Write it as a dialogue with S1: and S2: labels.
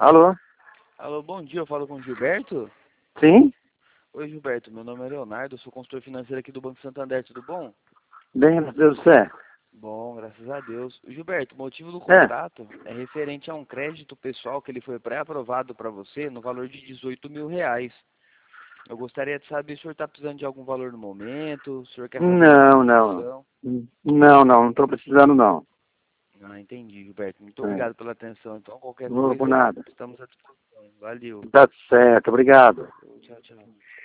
S1: Alô?
S2: Alô, bom dia, eu falo com o Gilberto?
S1: Sim?
S2: Oi, Gilberto, meu nome é Leonardo, eu sou consultor financeiro aqui do Banco Santander, tudo bom?
S1: Bem, graças a Deus, você?
S2: Bom, graças a Deus. Gilberto, o motivo do
S1: É?
S2: contato é referente a um crédito pessoal que ele foi pré-aprovado para você no valor de R$ 18.000. Eu gostaria de saber se o senhor está precisando de algum valor no momento, se o senhor quer fazer uma
S1: Não, não.
S2: simulação.
S1: Não estou precisando, não.
S2: Ah, entendi, Gilberto. Muito
S1: É.
S2: obrigado pela atenção. Então, qualquer
S1: Não vou por
S2: coisa,
S1: nada.
S2: estamos à disposição. Valeu.
S1: Tá certo, obrigado.
S2: Tchau, tchau.